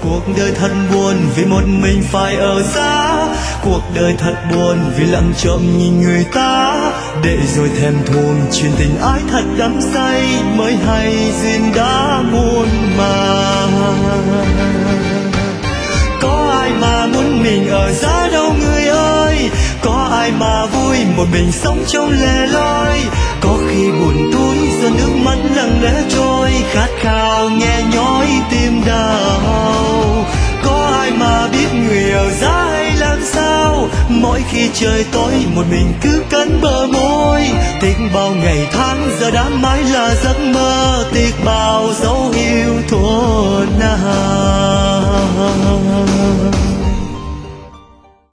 Cuộc đời thật buồn vì một mình phải ở giá. Cuộc đời thật buồn vì lặng trộm nhìn người ta. Để rồi thèm thuồng chuyện tình ái thật đắm say, mới hay duyên đã muôn màng. Có ai mà muốn mình ở giá đâu người ơi. Có ai mà vui một mình sống trong lẻ loi. Có khi buồn túi do nước mắt lặng lẽ trôi, khát khao nghe nhói tim đau. Có ai mà biết người ở giá hay làm sao. Mỗi khi trời tối một mình cứ cắn bờ môi. Tiếc bao ngày tháng giờ đã mãi là giấc mơ. Tiếc bao dấu yêu thuở nào.